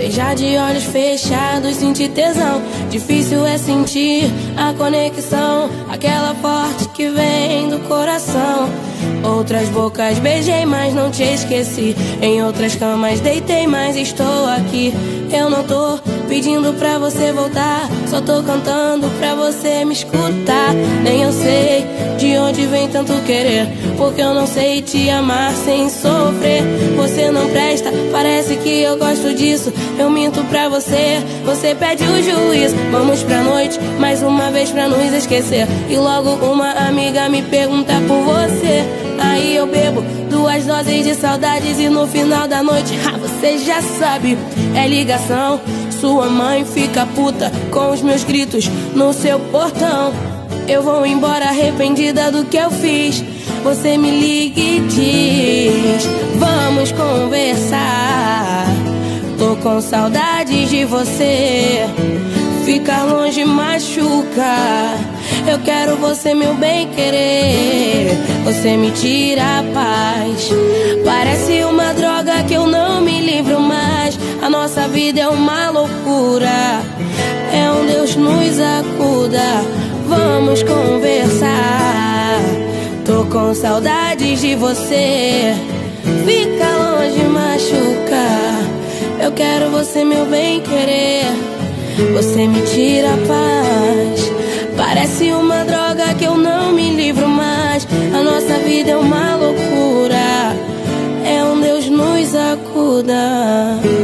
beijar de olhos fechados, sentir tesão. Difícil é sentir a conexão, aquela forte que vem do coração. Outras bocas beijei, mas não te esqueci. Em outras camas deitei, mas estou aqui. Eu não tô pedindo pra você voltar, só tô cantando pra você me escutar. Nem eu sei de onde vem tanto querer, porque eu não sei te amar sem sofrer. Você não presta, parece que eu gosto disso. Eu minto pra você, você pede o juízo. Vamos pra noite, mais uma vez pra nos esquecer. E logo uma amiga me pergunta por você. Aí eu bebo 2 doses de saudades e no final da noite, você já sabe, é ligação. Sua mãe fica puta com os meus gritos no seu portão. Eu vou embora arrependida do que eu fiz. Você me liga e diz, vamos conversar. Tô com saudades de você, ficar longe machuca. Eu quero você, meu bem querer. Você me tira a paz. Parece uma droga que eu não me livro mais. A nossa vida é uma loucura. É um Deus nos acuda. Vamos conversar. Tô com saudades de você, fica longe machuca. Eu quero você, meu bem querer. Você me tira a paz. Parece uma droga que eu não me livro mais. A nossa vida é uma loucura. É um Deus nos acuda.